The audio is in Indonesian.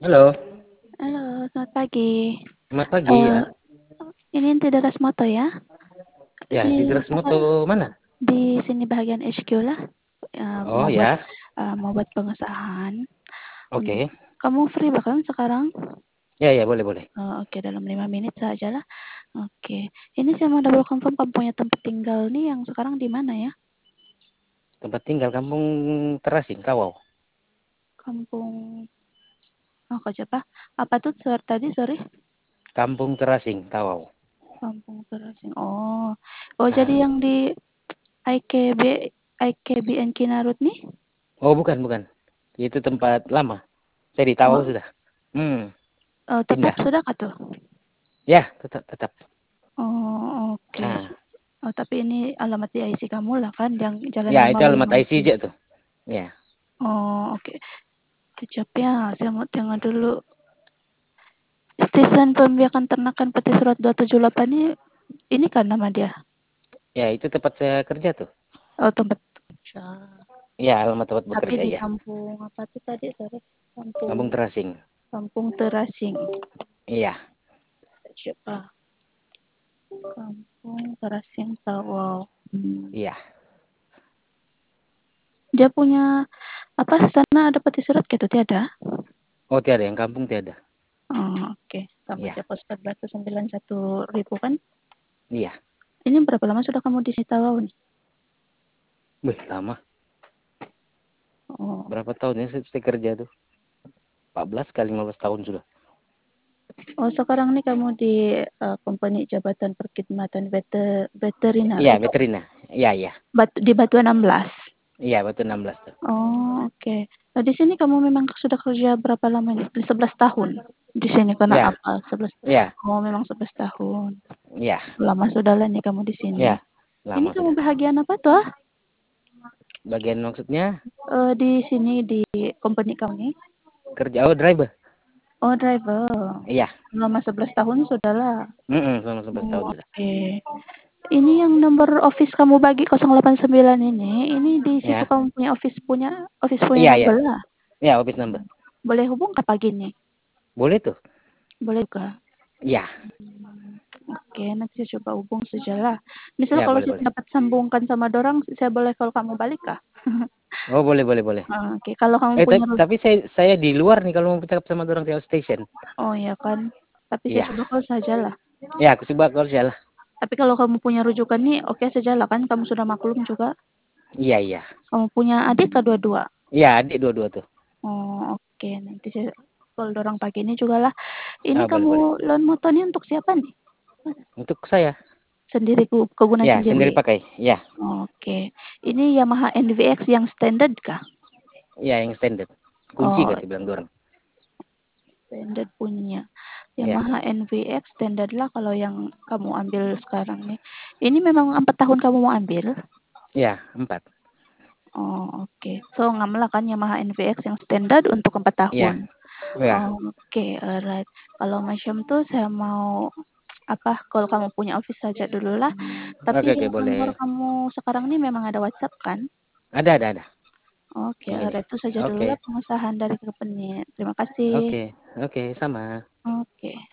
Halo, Halo, selamat pagi. selamat pagi ya. Eee, ini Inti Darasmoto ya? Ya, di Ini Drasmoto mana? di sini bagian HQ lah, Oh ya, mau buat pengesahan. oke. Kamu free bahkan sekarang? Ya, ya, boleh, boleh. Oh, oke, dalam 5 menit saja lah. Oke, ini saya mau double confirm kamu punya tempat tinggal nih yang sekarang di mana ya? Tempat tinggal Kampung Terasing, Tawau. Kampung siapa? Apa tuh tadi, sorry? Kampung Terasing, Tawau. Kampung Terasing. Oh jadi Ah. yang di IKB IKBN Kinarut nih? Oh, bukan, bukan. Itu tempat lama. Saya di Tawau Oh, sudah. Hmm, tetap pindah. sudah kah tuh? Ya, tetap, tetap. Oh, oke. Ah, Oh, tapi ini alamat di IC kamu lah kan, yang Jalan ya, itu alamat 555 itu. ICJ tuh. Ya, Oh, oke. Kecap ya, saya mau tengok dulu. Stesen Pembiakan Ternakan Peti Surat 278 ini kan nama dia. ya, itu tempat saya kerja tuh. Oh, tempat kerja. Ya, alamat tempat Tapi bekerja di ya. kampung apa tuh tadi? Sorry. Kampung Kampung Terasing. Kampung Terasing. Iya, Siapa? Kampung Terasing Tawau. iya. Dia punya apa? Sana ada peti surat gitu tiada? Oh, tiada, yang kampung tiada. Oh, oke. Sama Iya, aja pos 1491.000 kan? iya. Ini berapa lama sudah kamu di Sitawau nih? Wih, lama. Oh, Berapa tahun ya saya kerja tuh? 14 kali 15 tahun sudah. sekarang nih kamu di Kompeni Jabatan Perkhidmatan Veteriner Iya, itu veterina. Iya, iya. di Batuan 16. Iya, Batu 16 tuh. Oh, oke. Nah, di sini kamu memang sudah kerja berapa lama nih? 11 tahun. Di sini kena Iya, apa? 11. iya, Oh, memang 11 tahun. iya, Lama sudah lah nih kamu di sini. iya. Ini Lama kamu sudah. bahagian apa tuh? Bagian maksudnya Di sini di company kamu nih? kerja driver. Oh, driver. Iya, Selama 11 tahun sudahlah. selama 11 tahun sudah. Oke. Ini yang nomor office kamu bagi 089 ini di situ Ya. kamu punya office punya Iya, iya. number lah. Iya, office number. Boleh hubung ke pagi nih? Boleh tuh. Boleh juga. Iya, Oke, nanti saya coba hubung saja lah. Misal iya, kalau boleh, saya boleh. dapat sambungkan sama dorang, saya boleh call kamu balik kah? Oh, boleh, boleh, boleh. Oke, kalau kamu punya Tapi saya di luar nih kalau mau bercakap sama orang di outstation. oh ya kan. Tapi saya Iya. coba call saja lah. Ya, aku coba call saya lah. Tapi kalau kamu punya rujukan nih, oke saja lah kan. Kamu sudah maklum juga. Iya, iya. Kamu punya adik kah dua-dua? Iya, adik dua-dua tuh. Oh, oke. Nanti saya call dorang pagi ini juga lah. Ini Ah, boleh, boleh. kamu loan motornya untuk siapa nih? Untuk saya. Sendiri kegunaan Ya, sendiri sendiri. pakai. Ya, Oke. Ini Yamaha NVX yang standard kah? ya yang standar. Kunci Oh, kata bilang orang. standard punya. Ya, Yamaha NVX standard lah kalau yang kamu ambil sekarang nih. Ini memang 4 tahun kamu mau ambil? ya, 4. Oh, oke. So, ngambil kan Yamaha NVX yang standard untuk 4 Ya, tahun. ya. Oh, oke, alright. Kalau macam tuh saya mau apa kalau kamu punya office saja dulu lah. Tapi Oke, oke, yang nomor boleh. kamu sekarang ini memang ada WhatsApp kan? Ada. Oke, Yang ini. alright. Itu saja dulu Oke, lah pengesahan dari company. Terima kasih. oke, oke, sama. Oke.